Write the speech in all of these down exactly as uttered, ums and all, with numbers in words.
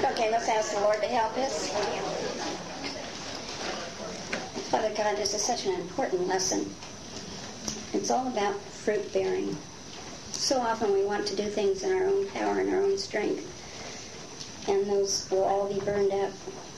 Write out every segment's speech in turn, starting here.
Okay, let's ask the Lord to help us. Father God, this is such an important lesson. It's all about fruit bearing. So often we want to do things in our own power and our own strength, and those will all be burned up.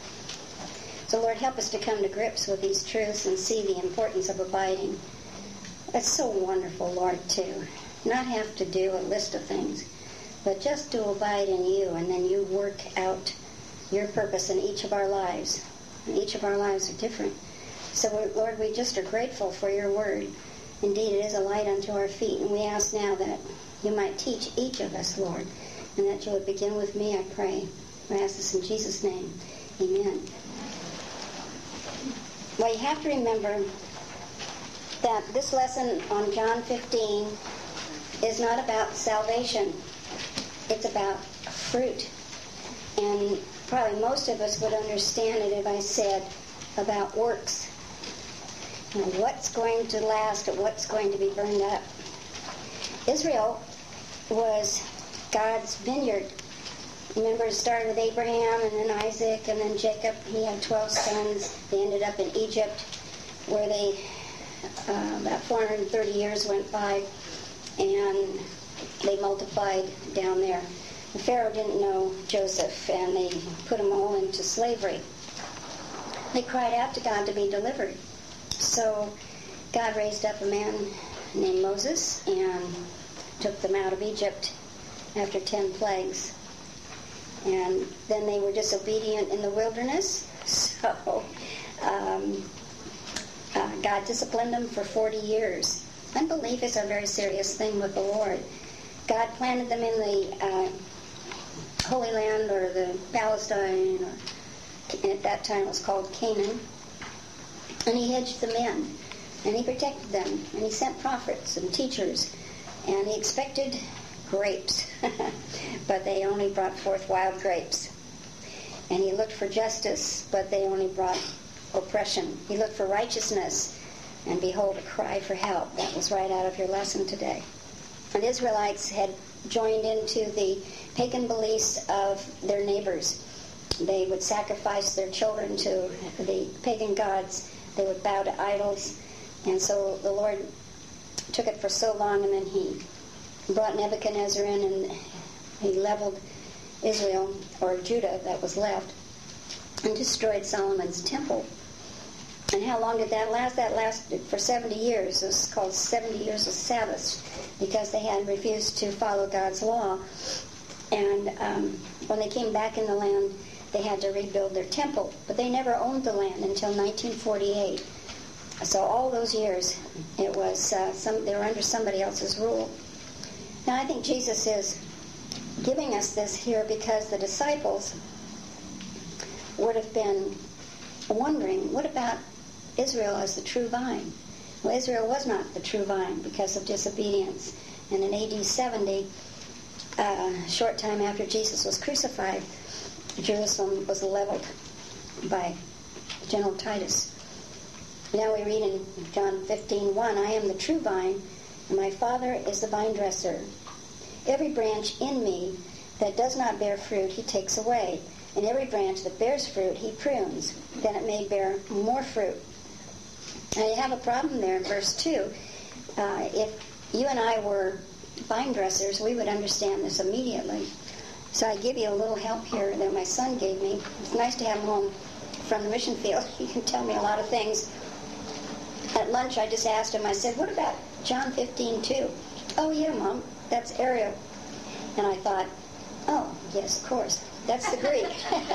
So Lord, help us to come to grips with these truths and see the importance of abiding. It's so wonderful, Lord, to not have to do a list of things, but just to abide in you, and then you work out your purpose in each of our lives. And each of our lives are different. So, Lord, we just are grateful for your word. Indeed, it is a light unto our feet, and we ask now that you might teach each of us, Lord, and that you would begin with me, I pray. I ask this in Jesus' name. Amen. Well, you have to remember that this lesson on John fifteen is not about salvation. It's about fruit. And probably most of us would understand it if I said about works. You know, what's going to last and what's going to be burned up. Israel was God's vineyard. Remember, it started with Abraham and then Isaac and then Jacob. He had twelve sons. They ended up in Egypt, where they, uh, about four hundred thirty years went by, and they multiplied down there. The Pharaoh didn't know Joseph, and they put them all into slavery. They cried out to God to be delivered. So God raised up a man named Moses and took them out of Egypt after ten plagues. And then they were disobedient in the wilderness, so um, uh, God disciplined them for forty years. Unbelief is a very serious thing with the Lord. God planted them in the uh, Holy Land, or the Palestine, or at that time it was called Canaan, and he hedged them in, and he protected them, and he sent prophets and teachers, and he expected grapes, but they only brought forth wild grapes. And he looked for justice, but they only brought oppression. He looked for righteousness, and behold, a cry for help. That was right out of your lesson today. And the Israelites had joined into the pagan beliefs of their neighbors. They would sacrifice their children to the pagan gods. They would bow to idols. And so the Lord took it for so long, and then he brought Nebuchadnezzar in, and he leveled Israel, or Judah that was left, and destroyed Solomon's temple. And how long did that last? That lasted for seventy years. It was called seventy years of Sabbaths, because they had refused to follow God's law. And um, when they came back in the land, they had to rebuild their temple. But they never owned the land until nineteen forty-eight. So all those years, it was uh, some they were under somebody else's rule. Now, I think Jesus is giving us this here because the disciples would have been wondering, what about Israel as the true vine? Well, Israel was not the true vine because of disobedience. And in A D seventy, a uh, short time after Jesus was crucified, Jerusalem was leveled by General Titus. Now we read in John fifteen one, I am the true vine, and my Father is the vine dresser. Every branch in me that does not bear fruit, he takes away. And every branch that bears fruit, he prunes, that it may bear more fruit. Now you have a problem there in verse two. Uh, if you and I were vine dressers, we would understand this immediately. So I give you a little help here that my son gave me. It's nice to have him home from the mission field. He can tell me a lot of things. At lunch, I just asked him, I said, what about John fifteen two? Oh, yeah, Mom, that's Ariel. And I thought, oh, yes, of course, that's the Greek.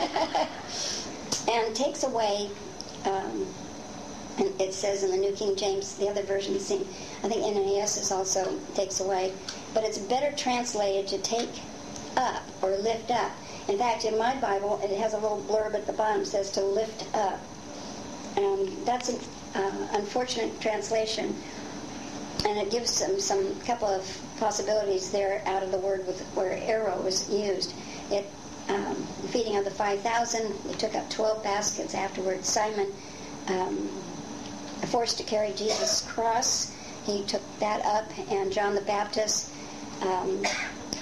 And takes away, um, and it says in the New King James, the other version, seem, I think N A S is also takes away, but it's better translated to take up or lift up. In fact, in my Bible, it has a little blurb at the bottom that says to lift up. And that's an uh, unfortunate translation. And it gives some, some couple of possibilities there out of the word with where arrow was used. It um, feeding of the five thousand, they took up twelve baskets afterwards. Simon, um, forced to carry Jesus' cross, he took that up. And John the Baptist, um,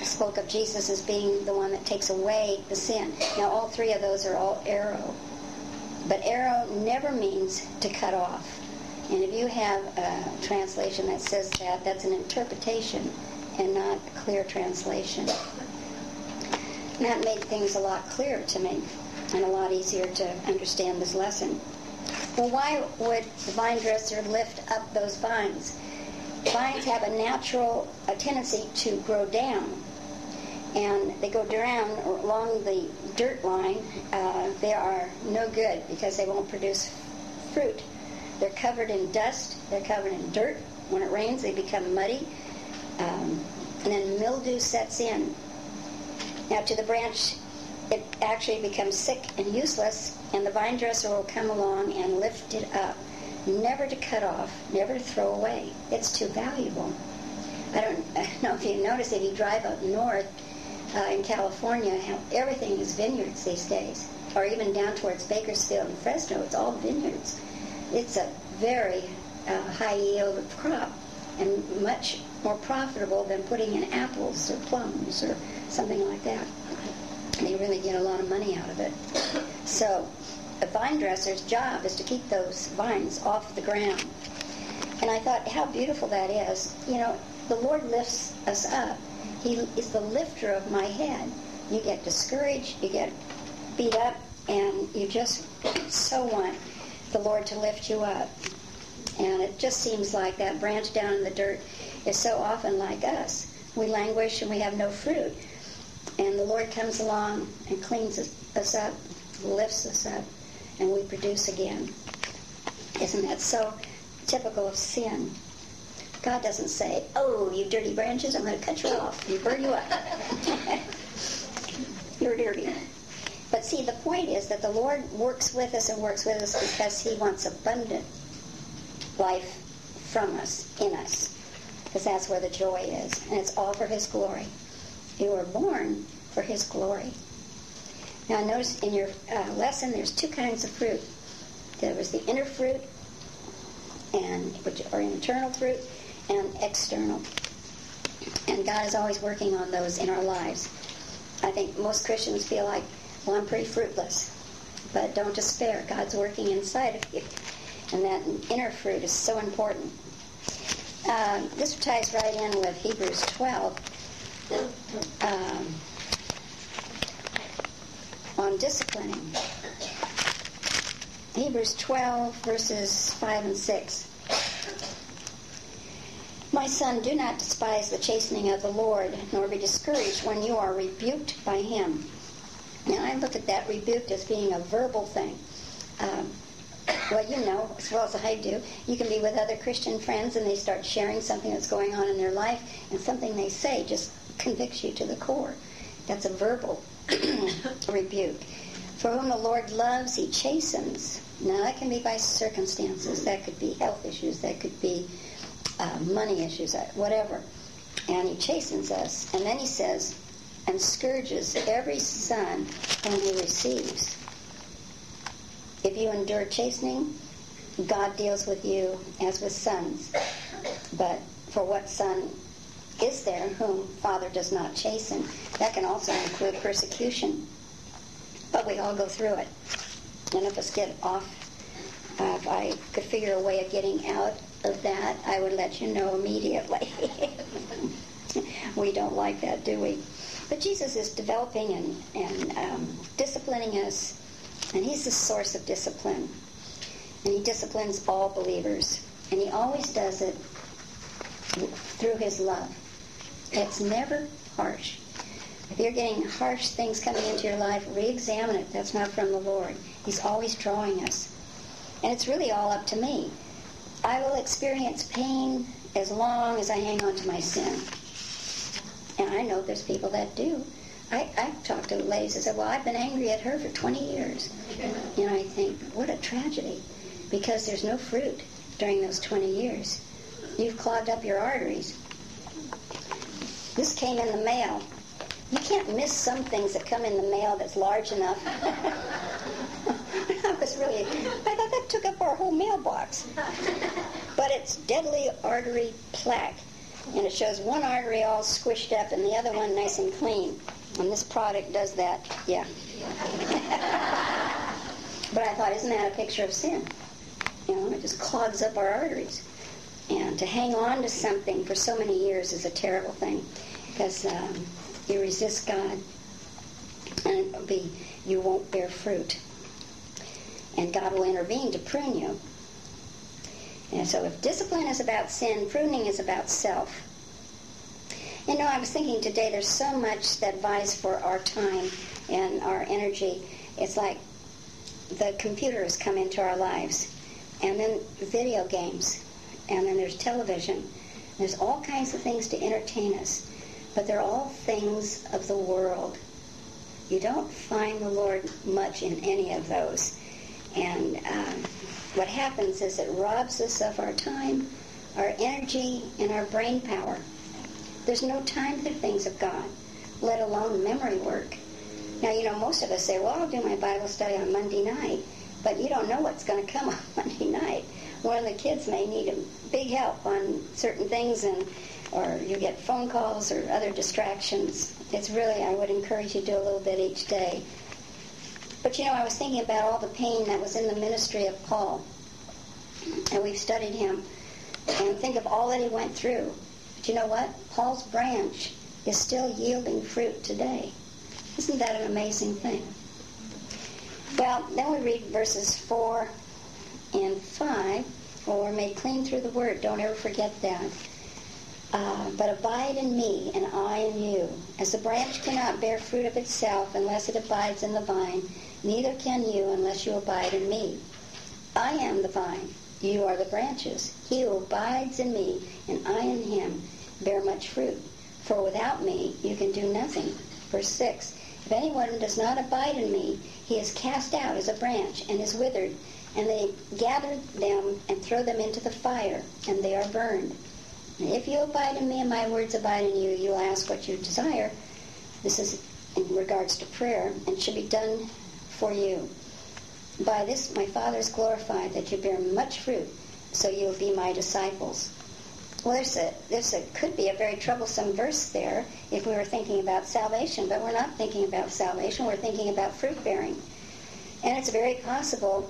spoke of Jesus as being the one that takes away the sin. Now, all three of those are all arrow. But arrow never means to cut off. And if you have a translation that says that, that's an interpretation and not a clear translation. And that made things a lot clearer to me and a lot easier to understand this lesson. Well, why would the vine dresser lift up those vines? Vines have a natural a tendency to grow down. And they go down along the dirt line. Uh, they are no good because they won't produce fruit. They're covered in dust. They're covered in dirt. When it rains, they become muddy. Um, and then mildew sets in. Now, to the branch, it actually becomes sick and useless, and the vine dresser will come along and lift it up, never to cut off, never to throw away. It's too valuable. I don't, I don't know if you notice, if you drive up north uh, in California, how everything is vineyards these days, or even down towards Bakersfield and Fresno, it's all vineyards. It's a very uh, high yield crop and much more profitable than putting in apples or plums or something like that. They really get a lot of money out of it. So a vine dresser's job is to keep those vines off the ground. And I thought, how beautiful that is. You know, the Lord lifts us up. He is the lifter of my head. You get discouraged, you get beat up, and you just so want the Lord to lift you up. And it just seems like that branch down in the dirt is so often like us. We languish and we have no fruit. And the Lord comes along and cleans us up, lifts us up, and we produce again. Isn't that so typical of sin? God doesn't say, oh, you dirty branches, I'm going to cut you off and burn you up. You're dirty. But see, the point is that the Lord works with us and works with us because He wants abundant life from us, in us. Because that's where the joy is. And it's all for His glory. You were born for His glory. Now notice in your uh, lesson there's two kinds of fruit. There was the inner fruit, and which are internal fruit, and external. And God is always working on those in our lives. I think most Christians feel like, well, I'm pretty fruitless. But don't despair. God's working inside of you. And that inner fruit is so important. Um, this ties right in with Hebrews twelve. Um, on disciplining. Hebrews twelve, verses five and six. My son, do not despise the chastening of the Lord, nor be discouraged when you are rebuked by Him. Now, I look at that rebuked as being a verbal thing. Um, well, you know, as well as I do, you can be with other Christian friends and they start sharing something that's going on in their life, and something they say just convicts you to the core. That's a verbal rebuke. For whom the Lord loves, He chastens. Now, that can be by circumstances. That could be health issues. That could be uh, money issues, whatever. And He chastens us. And then He says, and scourges every son whom He receives. If you endure chastening, God deals with you as with sons. But for what son is there whom Father does not chasten? That can also include persecution. But we all go through it. None of us get off. Uh, if I could figure a way of getting out of that, I would let you know immediately. We don't like that, do we? But Jesus is developing and, and um, disciplining us, and He's the source of discipline. And He disciplines all believers. And He always does it through His love. It's never harsh. If you're getting harsh things coming into your life, re-examine it. That's not from the Lord. He's always drawing us. And it's really all up to me. I will experience pain as long as I hang on to my sin. And I know there's people that do. I, I talked to ladies and said, well, I've been angry at her for twenty years. And I think, what a tragedy. Because there's no fruit during those twenty years. You've clogged up your arteries. This came in the mail. You can't miss some things that come in the mail that's large enough. I was really, I thought that took up our whole mailbox. But it's deadly artery plaque. And it shows one artery all squished up and the other one nice and clean. And this product does that, yeah. But I thought, isn't that a picture of sin? You know, it just clogs up our arteries. And to hang on to something for so many years is a terrible thing, because um, you resist God, and it'll be, you won't bear fruit. And God will intervene to prune you. And so if discipline is about sin, pruning is about self. You know, I was thinking today, there's so much that vies for our time and our energy. It's like the computers come into our lives, and then video games, and then there's television. There's all kinds of things to entertain us, but they're all things of the world. You don't find the Lord much in any of those. And um, what happens is it robs us of our time, our energy, and our brain power. There's no time for things of God, let alone memory work. Now, you know, most of us say, well, I'll do my Bible study on Monday night, but you don't know what's going to come on Monday night. One of the kids may need a big help on certain things, and or you get phone calls or other distractions. It's really, I would encourage you to do a little bit each day. But, you know, I was thinking about all the pain that was in the ministry of Paul, and we've studied him, and think of all that he went through. But you know what? Paul's branch is still yielding fruit today. Isn't that an amazing thing? Well, then we read verses four and five. Well, we're made clean through the word. Don't ever forget that. Uh, but abide in me, and I in you. As the branch cannot bear fruit of itself unless it abides in the vine, neither can you unless you abide in me. I am the vine. You are the branches. He who abides in me, and I in him, bear much fruit. For without me, you can do nothing. Verse six. If anyone does not abide in me, he is cast out as a branch and is withered, and they gather them and throw them into the fire, and they are burned. And if you abide in me and my words abide in you, you will ask what you desire. This is in regards to prayer, and should be done for you. By this my Father is glorified, that you bear much fruit, so you will be my disciples. Well, there's a, there's a, could be a very troublesome verse there if we were thinking about salvation, but we're not thinking about salvation. We're thinking about fruit bearing. And it's very possible.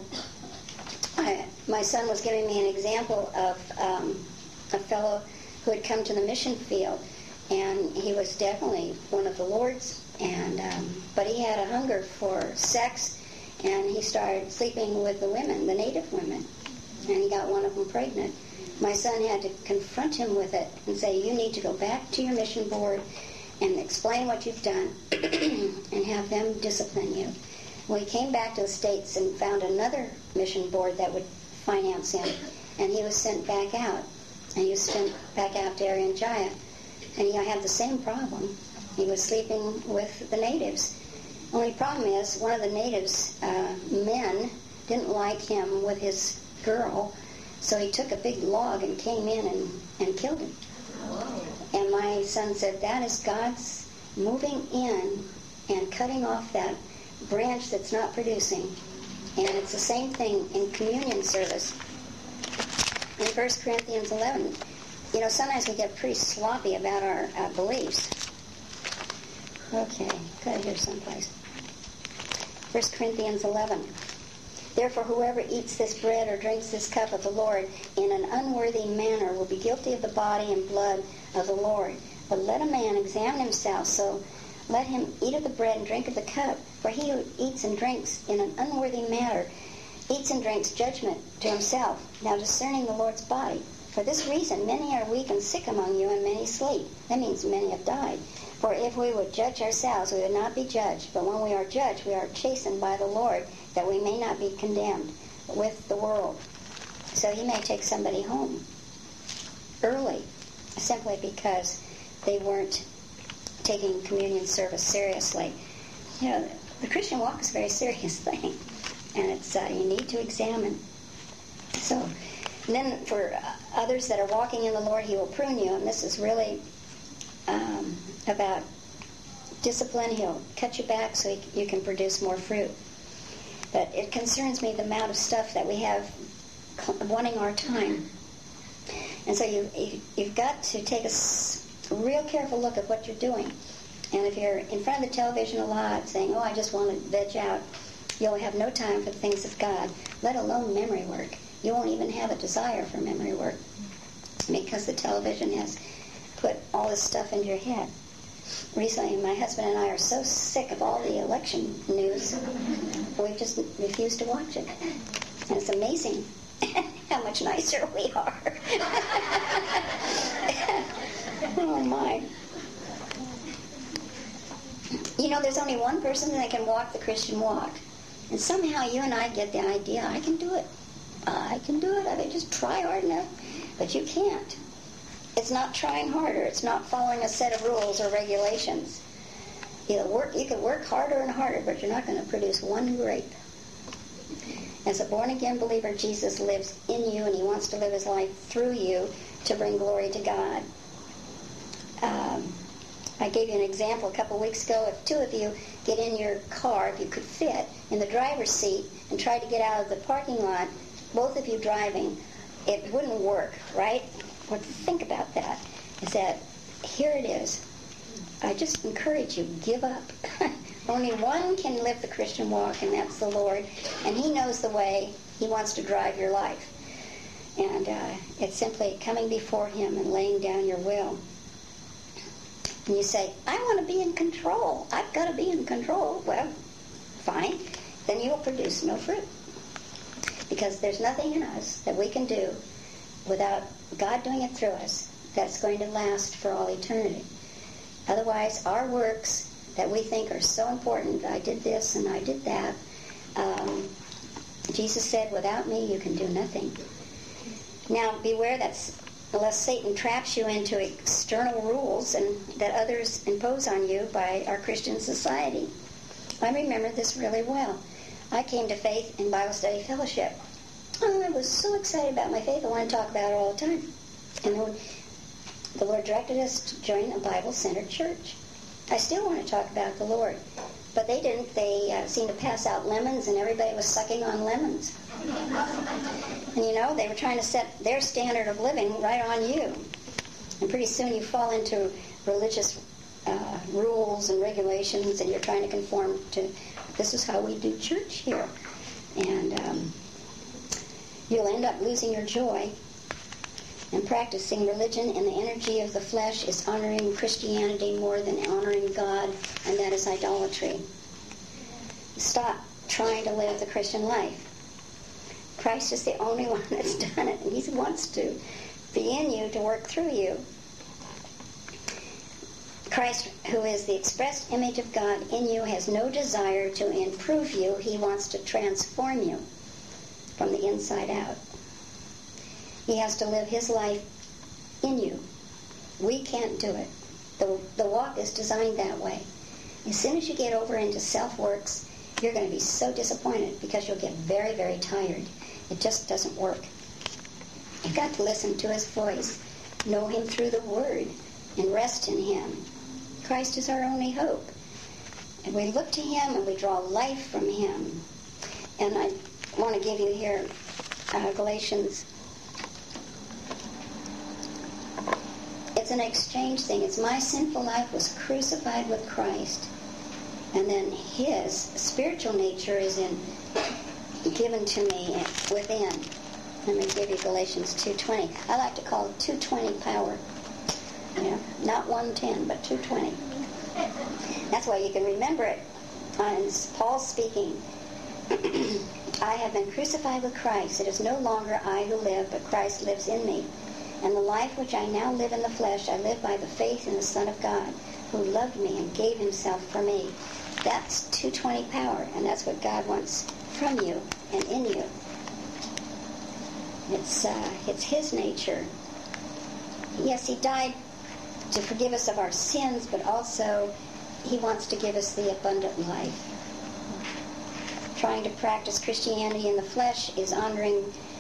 I, my son was giving me an example of um, a fellow who had come to the mission field, and he was definitely one of the Lord's, and um, but he had a hunger for sex, and he started sleeping with the women, the native women, and he got one of them pregnant. My son had to confront him with it and say, you need to go back to your mission board and explain what you've done and have them discipline you. Well, he came back to the States and found another mission board that would finance him, and he was sent back out. And he was sent back out to Irian Jaya, and he had the same problem. He was sleeping with the natives. Only problem is, one of the natives' uh, men didn't like him with his girl, so he took a big log and came in and, and killed him. Whoa. And my son said, that is God's moving in and cutting off that branch that's not producing. And it's the same thing in communion service. In First Corinthians eleven, you know, sometimes we get pretty sloppy about our uh, beliefs. Okay, got it here someplace. First Corinthians eleven. Therefore, whoever eats this bread or drinks this cup of the Lord in an unworthy manner will be guilty of the body and blood of the Lord. But let a man examine himself, so let him eat of the bread and drink of the cup. For he who eats and drinks in an unworthy manner eats and drinks judgment to himself, now discerning the Lord's body. For this reason, many are weak and sick among you, and many sleep. That means many have died. For if we would judge ourselves, we would not be judged. But when we are judged, we are chastened by the Lord, that we may not be condemned with the world. So he may take somebody home early, simply because they weren't taking communion service seriously. You know, the Christian walk is a very serious thing, and it's uh, you need to examine. So, and then for others that are walking in the Lord, he will prune you, and this is really um, about discipline. He'll cut you back so he, you can produce more fruit. But it concerns me the amount of stuff that we have wanting our time. And so you, you, you've got to take a s- real careful look at what you're doing. And if you're in front of the television a lot saying, oh, I just want to veg out, you'll have no time for the things of God, let alone memory work. You won't even have a desire for memory work because the television has put all this stuff into your head. Recently, my husband and I are so sick of all the election news, we've just refused to watch it. And it's amazing how much nicer we are. Oh, my. You know, there's only one person that can walk the Christian walk. And somehow you and I get the idea, I can do it. I can do it. I can just try hard enough. But you can't. It's not trying harder. It's not following a set of rules or regulations. You work. You can work harder and harder, but you're not going to produce one grape. As a born-again believer, Jesus lives in you, and he wants to live his life through you to bring glory to God. Um, I gave you an example a couple weeks ago. If two of you get in your car, if you could fit, in the driver's seat and try to get out of the parking lot, both of you driving, it wouldn't work, right? But think about that. Is that here it is. I just encourage you, give up. Only one can live the Christian walk, and that's the Lord. And he knows the way he wants to drive your life. And uh, it's simply coming before him and laying down your will. And you say, I want to be in control. I've got to be in control. Well, fine. Then you will produce no fruit. Because there's nothing in us that we can do without God doing it through us that's going to last for all eternity. Otherwise, our works that we think are so important, I did this and I did that, um, Jesus said, without me you can do nothing. Now, beware that unless Satan traps you into external rules and that others impose on you by our Christian society. I remember this really well. I came to faith in Bible study fellowship. Oh, I was so excited about my faith, I wanted to talk about it all the time. And then the Lord directed us to join a Bible-centered church. I still want to talk about the Lord. But they didn't. They uh, seemed to pass out lemons, and everybody was sucking on lemons. And, you know, they were trying to set their standard of living right on you. And pretty soon you fall into religious uh, rules and regulations, and you're trying to conform to, this is how we do church here. And um, you'll end up losing your joy. And practicing religion in the energy of the flesh is honoring Christianity more than honoring God, and that is idolatry. Stop trying to live the Christian life. Christ is the only one that's done it, and he wants to be in you to work through you. Christ, who is the express image of God in you, has no desire to improve you. He wants to transform you from the inside out. He has to live his life in you. We can't do it. The, the walk is designed that way. As soon as you get over into self-works, you're going to be so disappointed because you'll get very, very tired. It just doesn't work. You've got to listen to his voice, know him through the Word, and rest in him. Christ is our only hope. And we look to him and we draw life from him. And I want to give you here uh, Galatians. It's an exchange thing. It's my sinful life was crucified with Christ. And then his spiritual nature is in given to me within. Let me give you Galatians two twenty. I like to call it two twenty power. You know, not one ten, but two twenty. That's why you can remember it. And Paul's speaking. I have been crucified with Christ. It is no longer I who live, but Christ lives in me. And the life which I now live in the flesh, I live by the faith in the Son of God, who loved me and gave himself for me. That's two twenty power, and that's what God wants from you and in you. It's uh, it's his nature. Yes, he died to forgive us of our sins, but also he wants to give us the abundant life. Trying to practice Christianity in the flesh is honoring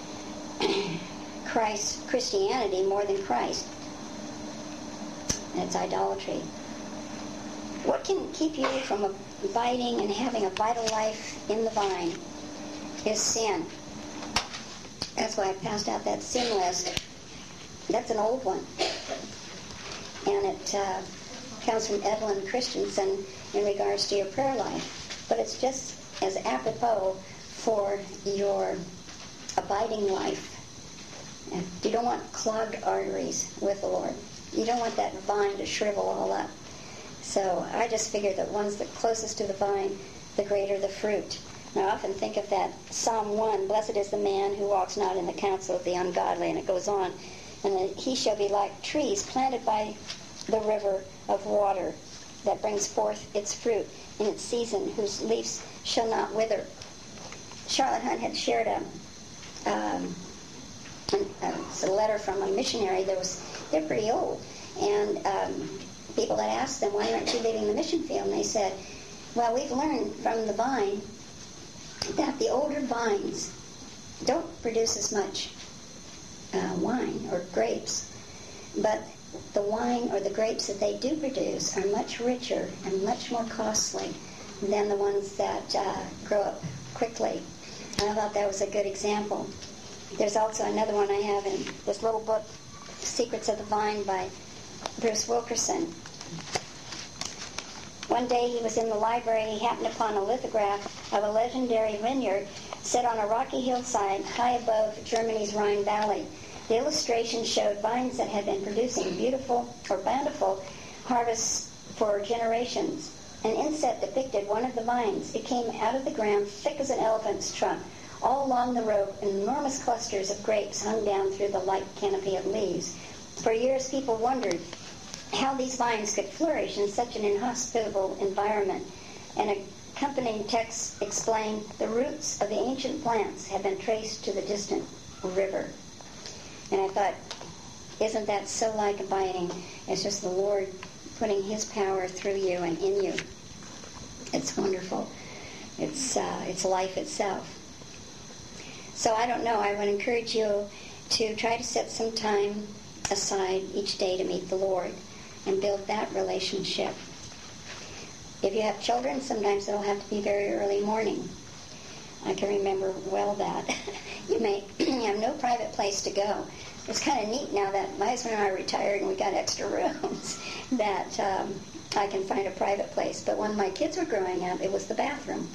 Christ, Christianity more than Christ. And it's idolatry. What can keep you from abiding and having a vital life in the vine is sin. That's why I passed out that sin list. That's an old one. And it uh, comes from Evelyn Christensen in regards to your prayer life. But it's just as apropos for your abiding life. And you don't want clogged arteries with the Lord. You don't want that vine to shrivel all up. So I just figure that one's the closest to the vine, the greater the fruit. And I often think of that Psalm one, blessed is the man who walks not in the counsel of the ungodly, and it goes on. And that he shall be like trees planted by the river of water that brings forth its fruit in its season, whose leaves shall not wither. Charlotte Hunt had shared a, um, an, uh, it's a letter from a missionary. That was, they're pretty old. And um, people had asked them, why aren't you leaving the mission field? And they said, well, we've learned from the vine that the older vines don't produce as much uh, wine or grapes, but the wine or the grapes that they do produce are much richer and much more costly than the ones that uh, grow up quickly. And I thought that was a good example. There's also another one I have in this little book, Secrets of the Vine by Bruce Wilkerson. One day he was in the library and he happened upon a lithograph of a legendary vineyard set on a rocky hillside high above Germany's Rhine Valley. The illustration showed vines that had been producing beautiful or bountiful harvests for generations. An inset depicted one of the vines. It came out of the ground thick as an elephant's trunk. All along the rope, enormous clusters of grapes hung down through the light canopy of leaves. For years, people wondered how these vines could flourish in such an inhospitable environment. An accompanying text explained the roots of the ancient plants had been traced to the distant river. And I thought, isn't that so like abiding? It's just the Lord putting His power through you and in you. It's wonderful. It's uh, it's life itself. So I don't know. I would encourage you to try to set some time aside each day to meet the Lord and build that relationship. If you have children, sometimes it'll have to be very early morning. I can remember well that. You may have no private place to go. It's kind of neat now that my husband and I are retired and we got extra rooms that um, I can find a private place. But when my kids were growing up, it was the bathroom.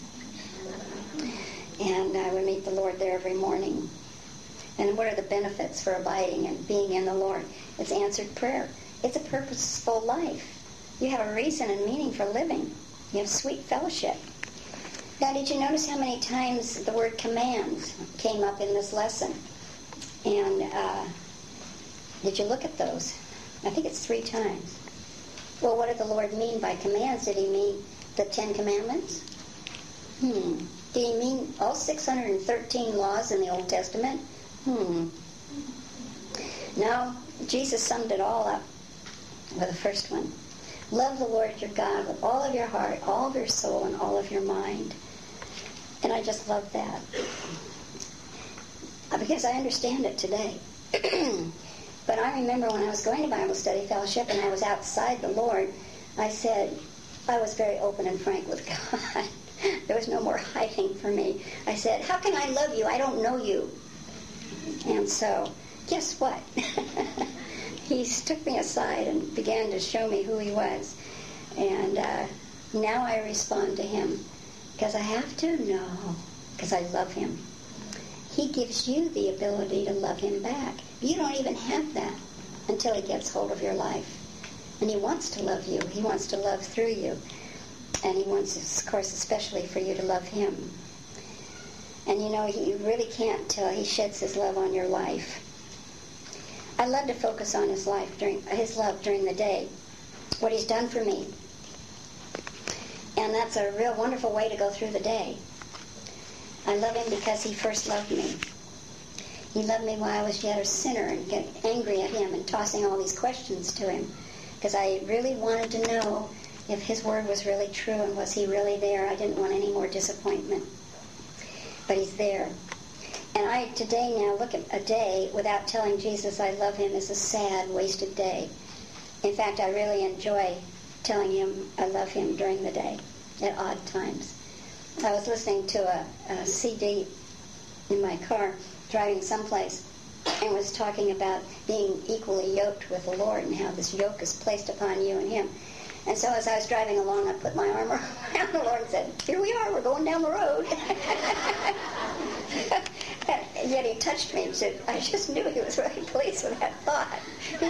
And I would meet the Lord there every morning. And what are the benefits for abiding and being in the Lord? It's answered prayer. It's a purposeful life. You have a reason and meaning for living. You have sweet fellowship. Now, did you notice how many times the word commands came up in this lesson? And uh, did you look at those? I think it's three times. Well, what did the Lord mean by commands? Did He mean the Ten Commandments? Hmm. Did He mean all six hundred thirteen laws in the Old Testament? Hmm. No, Jesus summed it all up with the first one. Love the Lord your God with all of your heart, all of your soul, and all of your mind. And I just love that. Because I understand it today. But I remember when I was going to Bible study fellowship and I was outside the Lord, I said, I was very open and frank with God. There was no more hiding for me. I said, how can I love you? I don't know you. And so, guess what? He took me aside and began to show me who He was. And uh, now I respond to Him because I have to? No, because I love Him. He gives you the ability to love Him back. You don't even have that until He gets hold of your life. And He wants to love you. He wants to love through you. And He wants, of course, especially for you to love Him. And you know, you really can't till He sheds His love on your life. I love to focus on His life during His love during the day, what He's done for me. And that's a real wonderful way to go through the day. I love Him because He first loved me. He loved me while I was yet a sinner and getting angry at Him and tossing all these questions to Him because I really wanted to know if His word was really true and was He really there. I didn't want any more disappointment. But He's there. And I today now look at a day without telling Jesus I love Him as a sad, wasted day. In fact, I really enjoy telling Him I love Him during the day at odd times. I was listening to a, a C D in my car driving someplace, and was talking about being equally yoked with the Lord and how this yoke is placed upon you and him. And so as I was driving along, I put my arm around the Lord and said, here we are, we're going down the road. And yet he touched me and said, I just knew he was really pleased with that thought.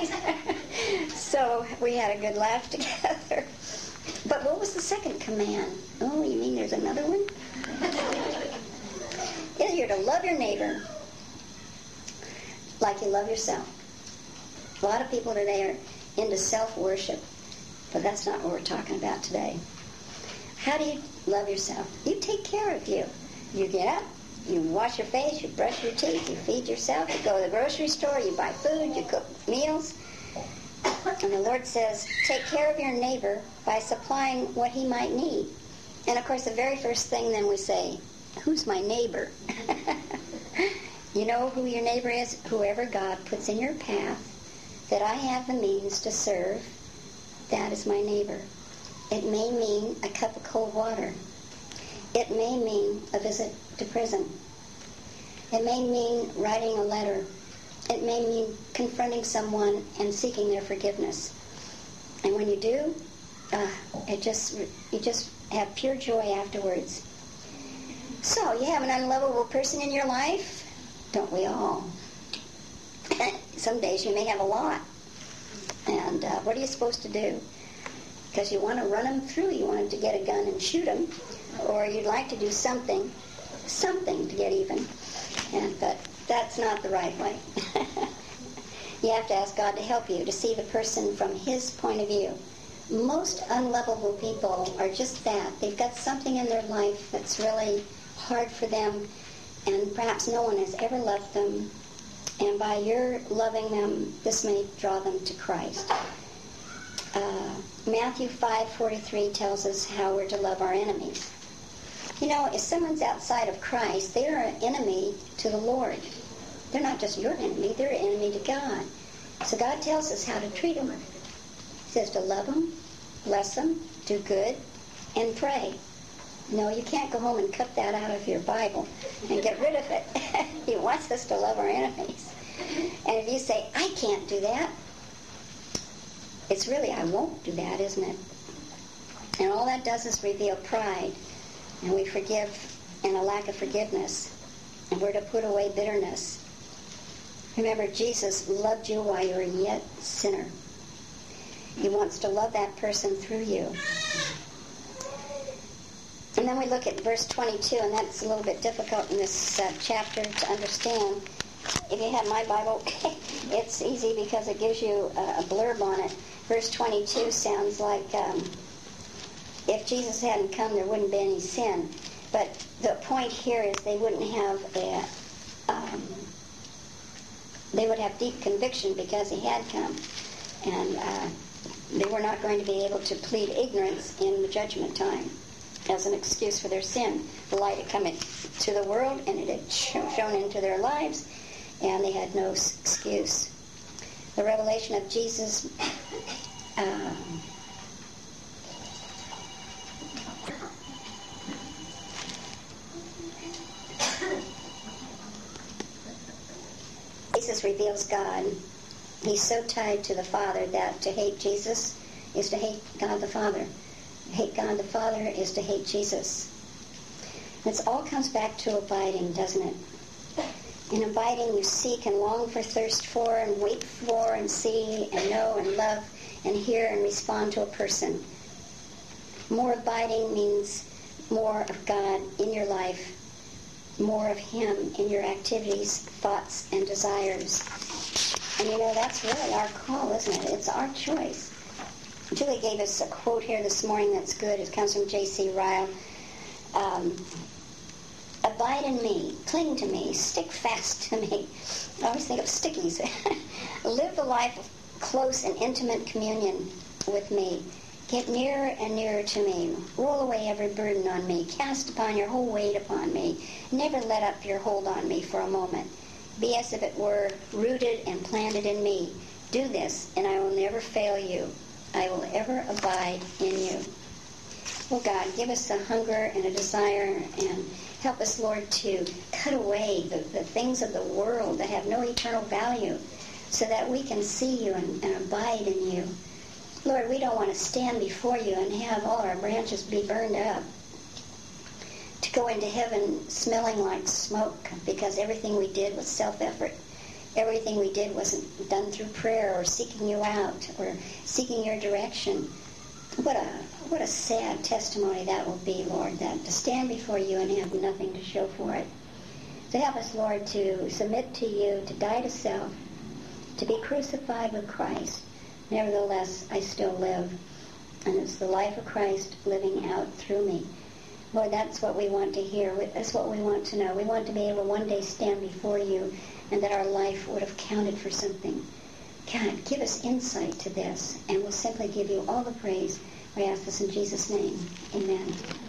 So we had a good laugh together. But what was the second command? Oh, you mean there's another one? You're to love your neighbor like you love yourself. A lot of people today are into self-worship, but that's not what we're talking about today. How do you love yourself? You take care of you. You get up, you wash your face, you brush your teeth, you feed yourself, you go to the grocery store, you buy food, you cook meals. And the Lord says, take care of your neighbor by supplying what he might need. And of course, the very first thing then we say, who's my neighbor? You know who your neighbor is? Whoever God puts in your path that I have the means to serve, that is my neighbor. It may mean a cup of cold water. It may mean a visit to prison. It may mean writing a letter. It may mean confronting someone and seeking their forgiveness. And when you do, uh, it just you just have pure joy afterwards. So, you have an unlovable person in your life? Don't we all? Some days you may have a lot. And uh, what are you supposed to do? Because you want to run them through. You want to get a gun and shoot them. Or you'd like to do something, something to get even. And, but that's not the right way. You have to ask God to help you to see the person from his point of view. Most unlovable people are just that. They've got something in their life that's really hard for them, and perhaps no one has ever loved them. And by your loving them, this may draw them to Christ. Uh, Matthew five forty-three tells us how we're to love our enemies. You know, if someone's outside of Christ, they're an enemy to the Lord. They're not just your enemy, they're an enemy to God. So God tells us how to treat them. He says to love them, bless them, do good, and pray. No, you can't go home and cut that out of your Bible and get rid of it. He wants us to love our enemies. And if you say, I can't do that, it's really, I won't do that, isn't it? And all that does is reveal pride. And we forgive and a lack of forgiveness. And we're to put away bitterness. Remember, Jesus loved you while you were yet a sinner. He wants to love that person through you. And then we look at verse twenty-two, and that's a little bit difficult in this uh, chapter to understand. If you have my Bible, it's easy because it gives you a, a blurb on it. Verse twenty-two sounds like um, if Jesus hadn't come, there wouldn't be any sin. But the point here is they wouldn't have a, um, they would have deep conviction because he had come. And uh, they were not going to be able to plead ignorance in the judgment time as an excuse for their sin. The light had come into the world, and it had shone into their lives, and they had no excuse. The revelation of Jesus uh, Jesus reveals God. He's so tied to the Father that to hate Jesus is to hate God the Father. Hate God the Father is to hate Jesus. It all comes back to abiding, doesn't it? In abiding, you seek and long for, thirst for, and wait for, and see, and know, and love, and hear, and respond to a person. More abiding means more of God in your life, more of Him in your activities, thoughts, and desires. And you know, that's really our call, isn't it? It's our choice. Julie gave us a quote here this morning that's good. It comes from J C Ryle. Um, Abide in me, cling to me, stick fast to me. I always think of stickies. Live the life of close and intimate communion with me. Get nearer and nearer to me. Roll away every burden on me. Cast upon your whole weight upon me. Never let up your hold on me for a moment. Be as if it were rooted and planted in me. Do this, and I will never fail you. I will ever abide in you. Oh God, give us a hunger and a desire and Help us, Lord, to cut away the, the things of the world that have no eternal value so that we can see you and, and abide in you. Lord, we don't want to stand before you and have all our branches be burned up, to go into heaven smelling like smoke because everything we did was self-effort. Everything we did wasn't done through prayer or seeking you out or seeking your direction. What a what a sad testimony that will be, Lord, that to stand before you and have nothing to show for it. So help us, Lord, to submit to you, to die to self, to be crucified with Christ. Nevertheless, I still live, and it's the life of Christ living out through me. Lord, that's what we want to hear. That's what we want to know. We want to be able to one day stand before you and that our life would have counted for something. God, give us insight to this, and we'll simply give you all the praise. We ask this in Jesus' name. Amen.